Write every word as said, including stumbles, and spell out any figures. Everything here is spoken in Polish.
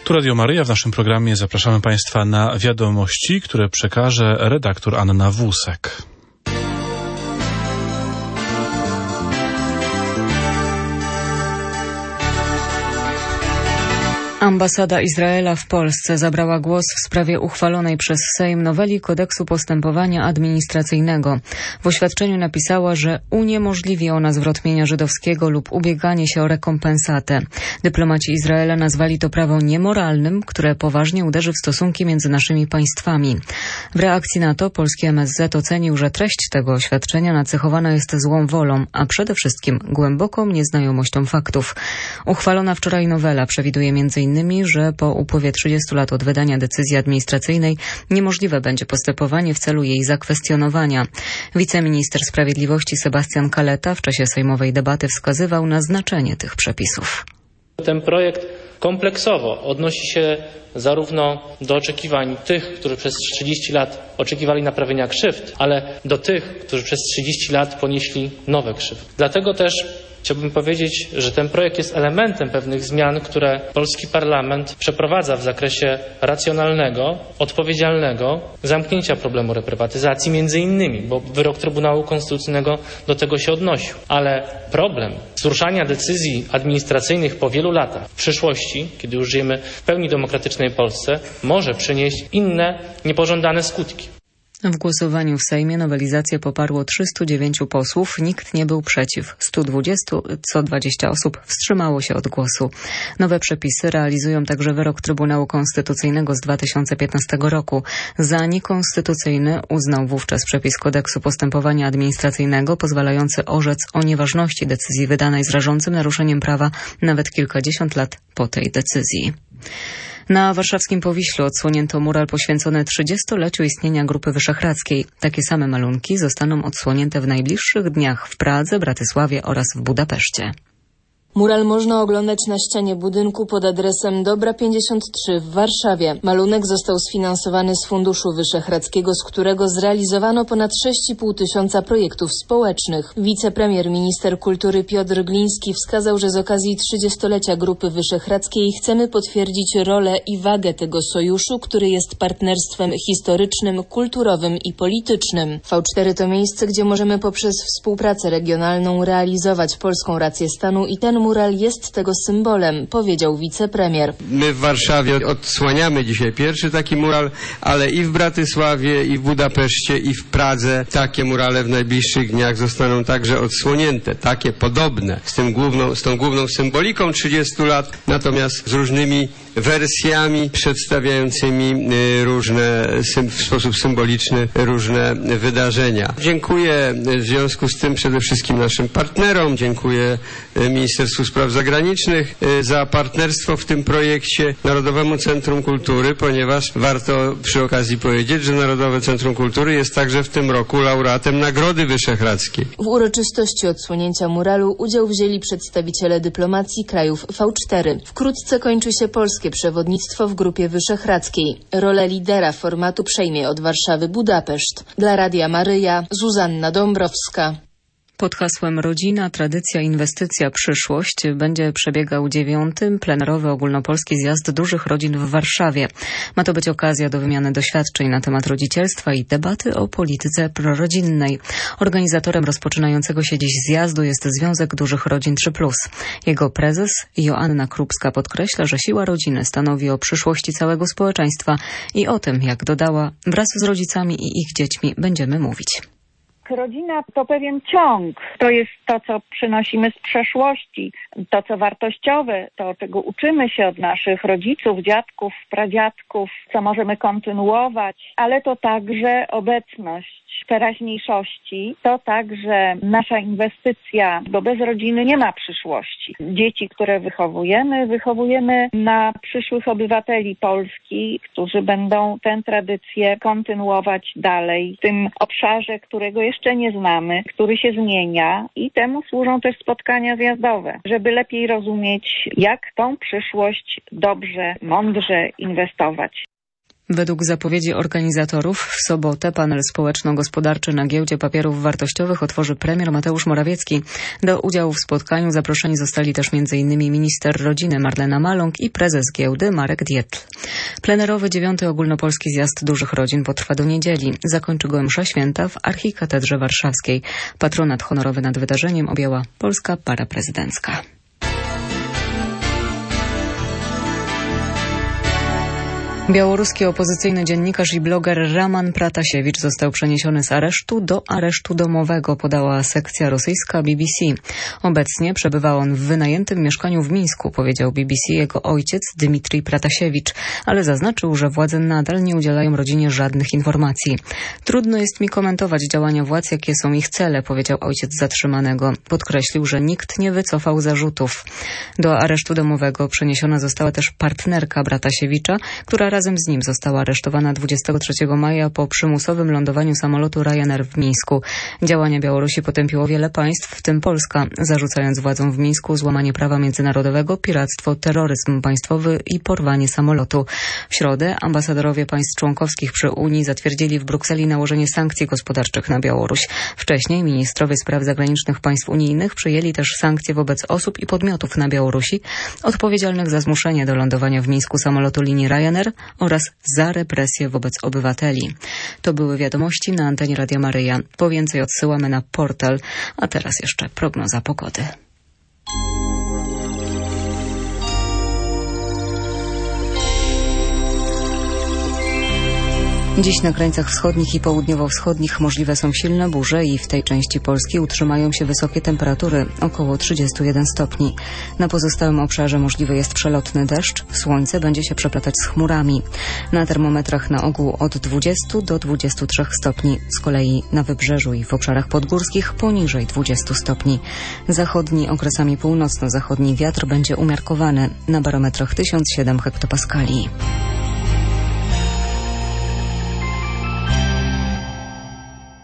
Tu Radio Maryja. W naszym programie zapraszamy Państwa na wiadomości, które przekaże redaktor Anna Wusek. Ambasada Izraela w Polsce zabrała głos w sprawie uchwalonej przez Sejm noweli Kodeksu Postępowania Administracyjnego. W oświadczeniu napisała, że uniemożliwi ona zwrot mienia żydowskiego lub ubieganie się o rekompensatę. Dyplomaci Izraela nazwali to prawo niemoralnym, które poważnie uderzy w stosunki między naszymi państwami. W reakcji na to polski M S Z ocenił, że treść tego oświadczenia nacechowana jest złą wolą, a przede wszystkim głęboką nieznajomością faktów. Uchwalona wczoraj nowela przewiduje między innymi, że po upływie trzydziestu lat od wydania decyzji administracyjnej niemożliwe będzie postępowanie w celu jej zakwestionowania. Wiceminister Sprawiedliwości Sebastian Kaleta w czasie sejmowej debaty wskazywał na znaczenie tych przepisów. Ten projekt kompleksowo odnosi się zarówno do oczekiwań tych, którzy przez trzydzieści lat oczekiwali naprawienia krzywd, ale do tych, którzy przez trzydzieści lat ponieśli nowe krzywdy. Dlatego też chciałbym powiedzieć, że ten projekt jest elementem pewnych zmian, które polski parlament przeprowadza w zakresie racjonalnego, odpowiedzialnego zamknięcia problemu reprywatyzacji, między innymi, bo wyrok Trybunału Konstytucyjnego do tego się odnosił. Ale problem wzruszania decyzji administracyjnych po wielu latach w przyszłości, kiedy już żyjemy w pełni demokratycznej Polsce, może przynieść inne niepożądane skutki. W głosowaniu w Sejmie nowelizację poparło trzystu dziewięciu posłów, nikt nie był przeciw. stu dwudziestu, co dwadzieścia osób wstrzymało się od głosu. Nowe przepisy realizują także wyrok Trybunału Konstytucyjnego z dwa tysiące piętnastego roku. Za niekonstytucyjny uznał wówczas przepis Kodeksu Postępowania Administracyjnego pozwalający orzec o nieważności decyzji wydanej z rażącym naruszeniem prawa nawet kilkadziesiąt lat po tej decyzji. Na warszawskim Powiślu odsłonięto mural poświęcony trzydziestoleciu istnienia Grupy Wyszehradzkiej. Takie same malunki zostaną odsłonięte w najbliższych dniach w Pradze, Bratysławie oraz w Budapeszcie. Mural można oglądać na ścianie budynku pod adresem Dobra pięćdziesiąt trzy w Warszawie. Malunek został sfinansowany z Funduszu Wyszehradzkiego, z którego zrealizowano ponad sześć i pół tysiąca projektów społecznych. Wicepremier minister kultury Piotr Gliński wskazał, że z okazji trzydziestolecia Grupy Wyszehradzkiej chcemy potwierdzić rolę i wagę tego sojuszu, który jest partnerstwem historycznym, kulturowym i politycznym. V cztery to miejsce, gdzie możemy poprzez współpracę regionalną realizować polską rację stanu i ten mural jest tego symbolem, powiedział wicepremier. My w Warszawie odsłaniamy dzisiaj pierwszy taki mural, ale i w Bratysławie, i w Budapeszcie, i w Pradze takie murale w najbliższych dniach zostaną także odsłonięte, takie podobne, z, tym główną, z tą główną symboliką trzydziestu lat, natomiast z różnymi wersjami przedstawiającymi różne, w sposób symboliczny różne wydarzenia. Dziękuję w związku z tym przede wszystkim naszym partnerom, dziękuję Ministerstwu Spraw Zagranicznych za partnerstwo w tym projekcie, Narodowemu Centrum Kultury, ponieważ warto przy okazji powiedzieć, że Narodowe Centrum Kultury jest także w tym roku laureatem Nagrody Wyszehradzkiej. W uroczystości odsłonięcia muralu udział wzięli przedstawiciele dyplomacji krajów V cztery. Wkrótce kończy się polskie przewodnictwo w Grupie Wyszehradzkiej. Rolę lidera formatu przejmie od Warszawy Budapeszt. Dla Radia Maryja, Zuzanna Dąbrowska. Pod hasłem Rodzina, Tradycja, Inwestycja, Przyszłość będzie przebiegał dziewiąty plenerowy ogólnopolski zjazd dużych rodzin w Warszawie. Ma to być okazja do wymiany doświadczeń na temat rodzicielstwa i debaty o polityce prorodzinnej. Organizatorem rozpoczynającego się dziś zjazdu jest Związek Dużych Rodzin trzy plus. Jego prezes Joanna Krupska podkreśla, że siła rodziny stanowi o przyszłości całego społeczeństwa i o tym, jak dodała, wraz z rodzicami i ich dziećmi będziemy mówić. Rodzina to pewien ciąg. To jest to, co przynosimy z przeszłości, to, co wartościowe, to, czego uczymy się od naszych rodziców, dziadków, pradziadków, co możemy kontynuować, ale to także obecność teraźniejszości, to także nasza inwestycja, bo bez rodziny nie ma przyszłości. Dzieci, które wychowujemy, wychowujemy na przyszłych obywateli Polski, którzy będą tę tradycję kontynuować dalej w tym obszarze, którego jeszcze nie znamy, który się zmienia i temu służą też spotkania zjazdowe, żeby lepiej rozumieć, jak tą przyszłość dobrze, mądrze inwestować. Według zapowiedzi organizatorów w sobotę panel społeczno-gospodarczy na Giełdzie Papierów Wartościowych otworzy premier Mateusz Morawiecki. Do udziału w spotkaniu zaproszeni zostali też m in minister rodziny Marlena Maląg i prezes giełdy Marek Dietl. Plenerowy dziewiąty ogólnopolski zjazd dużych rodzin potrwa do niedzieli. Zakończy go msza święta w Archikatedrze Warszawskiej. Patronat honorowy nad wydarzeniem objęła polska para prezydencka. Białoruski opozycyjny dziennikarz i bloger Raman Pratasiewicz został przeniesiony z aresztu do aresztu domowego, podała sekcja rosyjska B B C. Obecnie przebywa on w wynajętym mieszkaniu w Mińsku, powiedział B B C jego ojciec Dmitrij Pratasiewicz, ale zaznaczył, że władze nadal nie udzielają rodzinie żadnych informacji. Trudno jest mi komentować działania władz, jakie są ich cele, powiedział ojciec zatrzymanego. Podkreślił, że nikt nie wycofał zarzutów. Do aresztu domowego przeniesiona została też partnerka Pratasiewicza, która razem z nim została aresztowana dwudziestego trzeciego maja po przymusowym lądowaniu samolotu Ryanair w Mińsku. Działania Białorusi potępiło wiele państw, w tym Polska, zarzucając władzom w Mińsku złamanie prawa międzynarodowego, piractwo, terroryzm państwowy i porwanie samolotu. W środę ambasadorowie państw członkowskich przy Unii zatwierdzili w Brukseli nałożenie sankcji gospodarczych na Białoruś. Wcześniej ministrowie spraw zagranicznych państw unijnych przyjęli też sankcje wobec osób i podmiotów na Białorusi odpowiedzialnych za zmuszenie do lądowania w Mińsku samolotu linii Ryanair oraz za represje wobec obywateli. To były wiadomości na antenie Radia Maryja. Po więcej odsyłamy na portal, a teraz jeszcze prognoza pogody. Dziś na krańcach wschodnich i południowo-wschodnich możliwe są silne burze i w tej części Polski utrzymają się wysokie temperatury, około trzydzieści jeden stopni. Na pozostałym obszarze możliwy jest przelotny deszcz, słońce będzie się przeplatać z chmurami. Na termometrach na ogół od dwudziestu do dwudziestu trzech stopni, z kolei na wybrzeżu i w obszarach podgórskich poniżej dwudziestu stopni. Zachodni, okresami północno-zachodni wiatr będzie umiarkowany, na barometrach tysiąc siedem hektopaskali.